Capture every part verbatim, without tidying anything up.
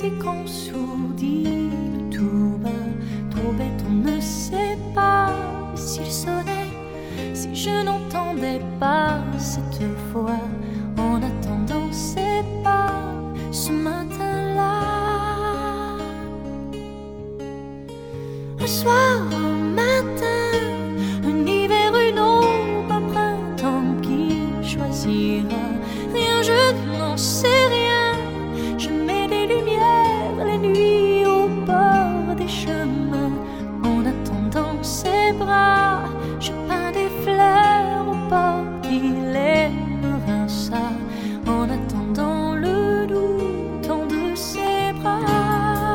c'est qu'on sourdit tout bas, trop bête, on ne sait pas s'il sonnait, si je n'entendais pas cette voix. En attendant, c'est pas ce matin-là. Un soir, un matin, un hiver, une aube, un printemps qui choisira. Rien, je n'en sais rien. Je mets des lumières la nuit au bord des chemins. En attendant ses bras, je peins des fleurs au bord qu'il aimera ça. En attendant le doux temps de ses bras.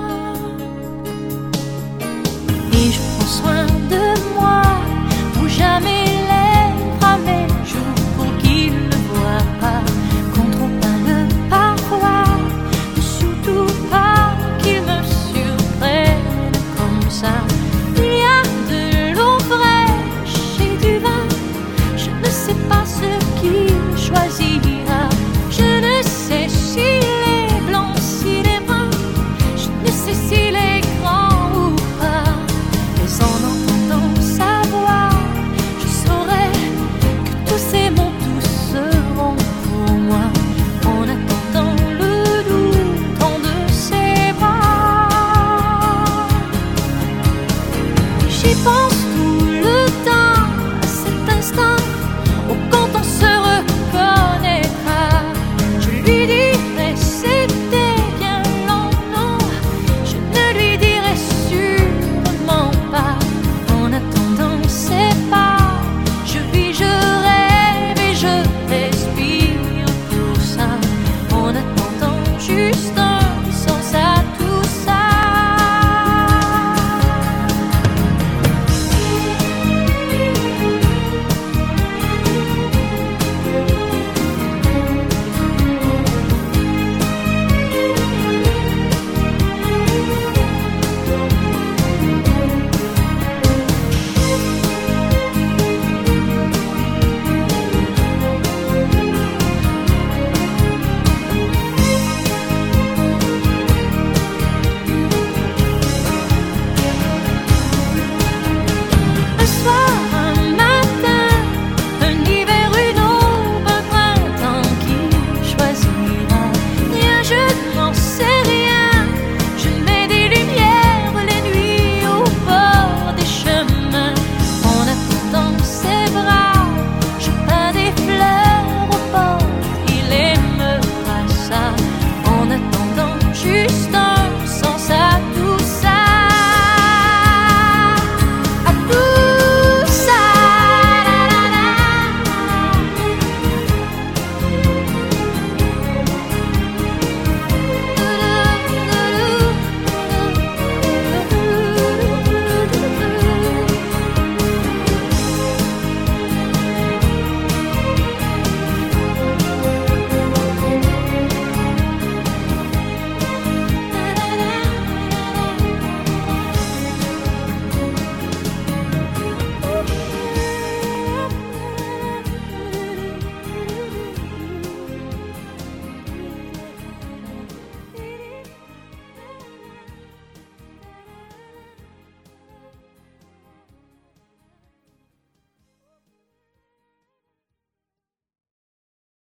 Et je prends soin de moi pour jamais l'être à mes jours, pour qu'il ne voit pas qu'on trop pas le parfois, et surtout pas qu'il me surprenne comme ça. Il y a de l'eau fraîche et du vin, je ne sais pas ce qu'il choisira. Je ne sais s'il est blanc, s'il est brun, je ne sais s'il est grand ou pas. Mais en entendant sa voix, je saurai que tous ces mots tous seront pour moi. En attendant le doux temps de ses bras. J'y pense.